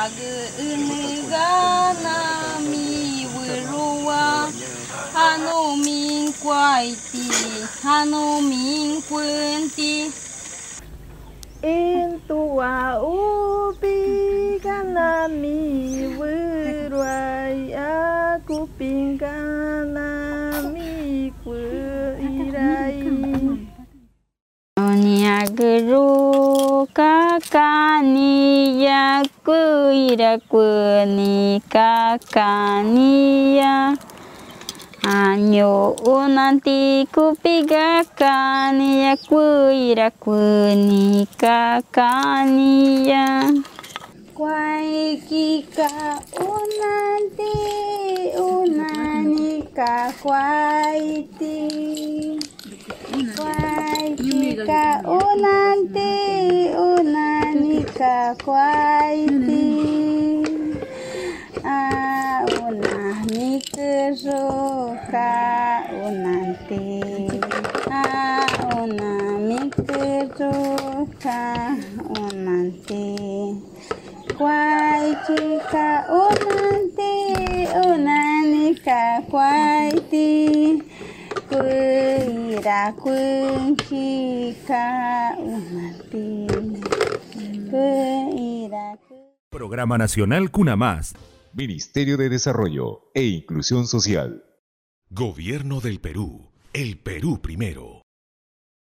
negana mi wirua hanu min kwaiti hanu min kwenti Intua ubi kana mi wirwai aku pingana mi kuirai Onia guru kakania kuira kuni kakania Anyo unanti kupiga kania kuira kuni kakania Kwai kika unani ka kwaiti Kwai kika unani ka kwaiti Unani keroka unanti Unani keroka unanti Kwai kika unani ka kwaiti Kuira kunkika unanti Kuira Programa Nacional Cuna Más. Ministerio de Desarrollo e Inclusión Social. Gobierno del Perú. El Perú primero.